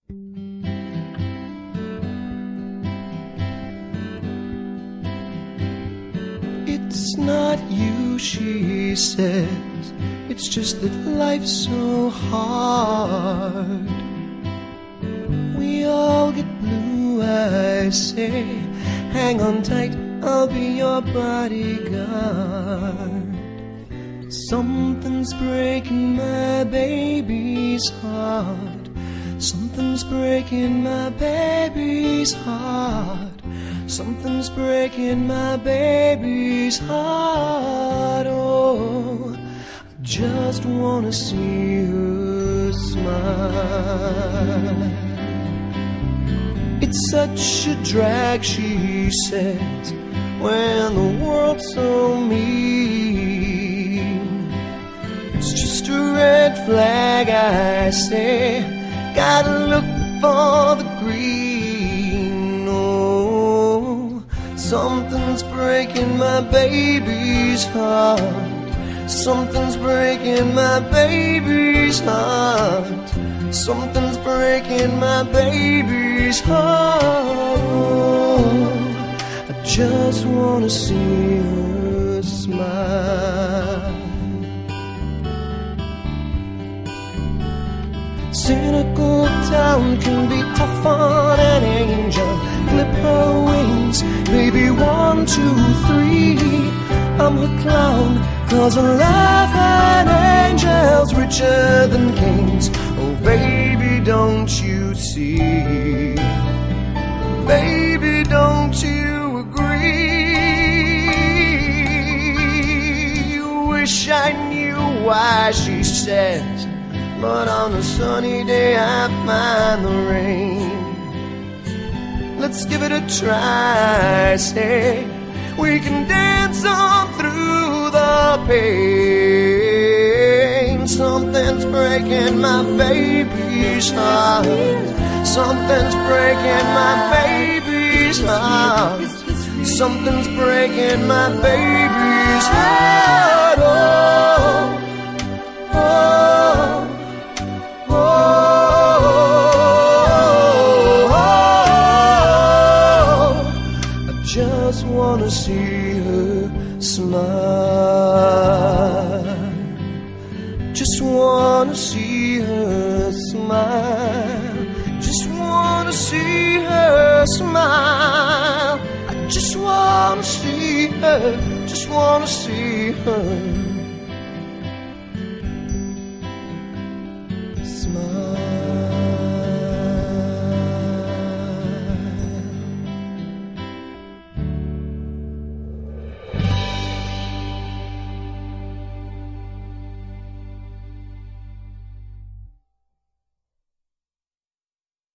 It's not you, she says, it's just that life's so hard. We all get blue, I say, hang on tight, I'll be your bodyguard. Something's breaking my baby's heart. Something's breaking my baby's heart. Something's breaking my baby's heart. Oh, I just wanna see her smile. It's such a drag, she says, when the world's so mean. It's just a red flag, I say, gotta look for the green. Oh, something's breaking my baby's heart. Something's breaking my baby's heart. Something's breaking my baby's heart. Oh, I just wanna see her smile. Cynical town can be tough on an angel. Clip her wings, baby, 1, 2, 3. I'm her clown, 'cause I love an angel's richer than kings. Oh baby, don't you see? Baby, don't you agree? Wish I knew why, she says, but on a sunny day I find the rain. Let's give it a try, say, we can dance on through the pain. Something's breaking my baby's heart. Something's breaking my baby's heart. Something's breaking my baby's heart. Oh, oh, oh, I just wanna see her smile. Just wanna see her smile. Just wanna see her smile. I just wanna see her. Just wanna see her smile.